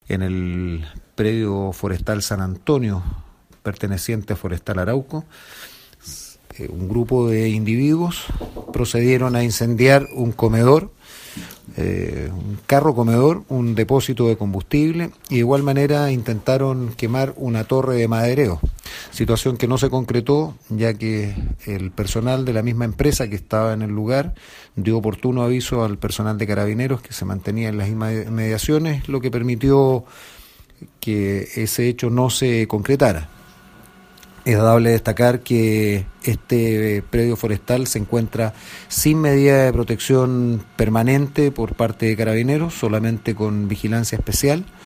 en el predio forestal San Antonio, perteneciente a Forestal Arauco. Un grupo de individuos procedieron a incendiar un comedor, un carro comedor, un depósito de combustible, y de igual manera intentaron quemar una torre de madereo, situación que no se concretó, ya que el personal de la misma empresa que estaba en el lugar dio oportuno aviso al personal de Carabineros que se mantenía en las inmediaciones, lo que permitió que ese hecho no se concretara. Es dable destacar que este predio forestal se encuentra sin medida de protección permanente por parte de Carabineros, solamente con vigilancia especial.